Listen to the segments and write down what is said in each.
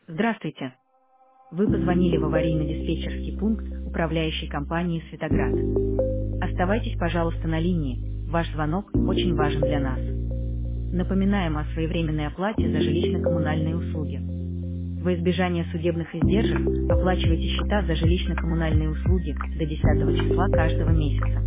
Здравствуйте. Вы позвонили в аварийно-диспетчерский пункт управляющей компании «Светоград». Оставайтесь, пожалуйста, на линии. Ваш звонок очень важен для нас. Напоминаем о своевременной оплате за жилищно-коммунальные услуги. Во избежание судебных издержек оплачивайте счета за жилищно-коммунальные услуги до 10 числа каждого месяца.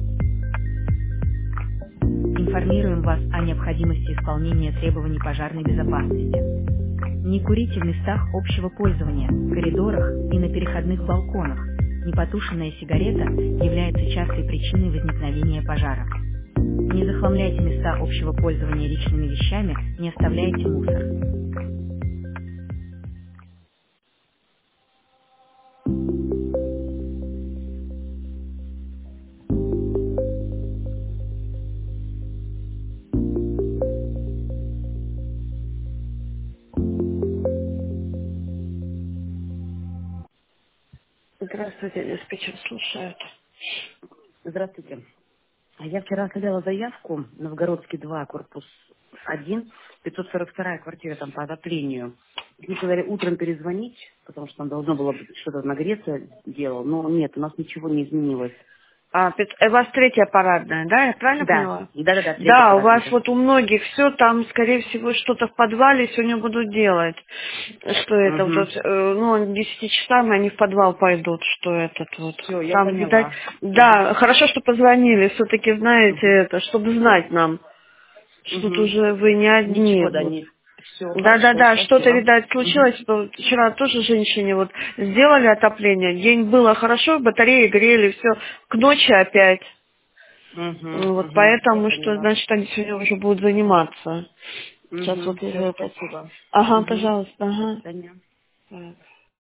Информируем вас о необходимости исполнения требований пожарной безопасности. Не курите в местах общего пользования, в коридорах и на переходных балконах. Непотушенная сигарета является частой причиной возникновения пожара. Не захламляйте места общего пользования личными вещами, не оставляйте мусор. Здравствуйте, диспетчер слушает. Здравствуйте. Я вчера оставляла заявку, Новгородский 2, корпус 1, 542 квартира там по отоплению. Мне сказали утром перезвонить, потому что там должно было быть что-то нагреться дело, но нет, у нас ничего не изменилось. У вас третья парадная, да? Я правильно Да, поняла? да, третья Да, у вас парадная. вот у многих все там, скорее всего, что-то в подвале сегодня будут делать. Что это Угу. вот, ну, к 10 часам они в подвал пойдут, что этот вот. Все, я Там, видать, поняла. да, хорошо, что позвонили, все-таки знаете Угу. это, чтобы знать нам, что тут Угу. уже вы не одни. Ничего, да, Вот. не... Все, хорошо, Да-да-да, что-то, спасибо. видать, Угу. случилось. Вчера тоже женщине вот сделали отопление. День было хорошо, батареи грели, все. К ночи опять. Вот Я поэтому, что, поняла. значит, они сегодня уже будут заниматься. Сейчас вот Все, этот. спасибо. Ага, Угу. пожалуйста, До ага. свидания. Так.